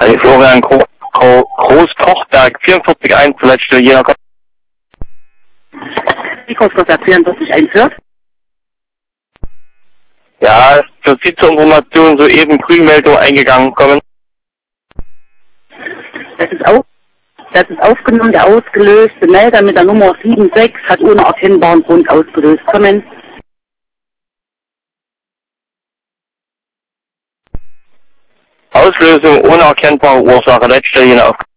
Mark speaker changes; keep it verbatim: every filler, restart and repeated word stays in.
Speaker 1: Hey, Florian Gro Gro Groß-Kochberg, vierundvierzig eins, letzte Jena.
Speaker 2: Wie Groß-Kochberg vierundvierzig eins hört?
Speaker 1: Ja, für Sie zur Information soeben Grünmeldung eingegangen kommen.
Speaker 2: Das ist, auf, das ist aufgenommen, der ausgelöste Melder mit der Nummer sieben sechs hat ohne erkennbaren Grund ausgelöst. Kommen.
Speaker 1: Auslösung ohne erkennbare Ursache, letzte Jena.